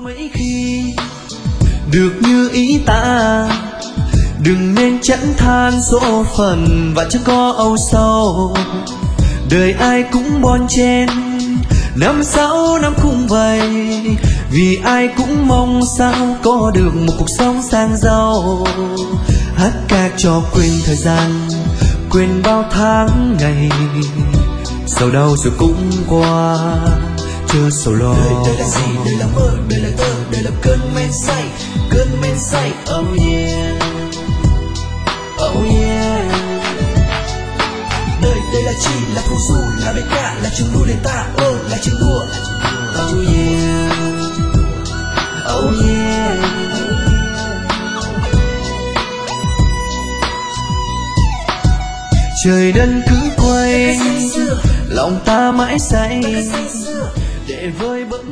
mấy khi được như ý ta, đừng nên chán than số phận và chẳng có âu sầu. Đời ai cũng bon chen, năm sáu năm cũng vậy, vì ai cũng mong sao có được một cuộc sống sang giàu. Hát ca cho quên thời gian, quên bao tháng ngày, sầu đau rồi cũng qua, chưa sầu lo. Đời là gì, đời là mơ, đời là thơ, đời là cơn men say, cơn men say. Oh yeah, oh yeah. Đời là chi, là phù du, là bài ca, là trường đua để ta, là trường đua. Oh yeah, oh yeah. Trời đất cứ quay, lòng ta mãi say để vơi bớt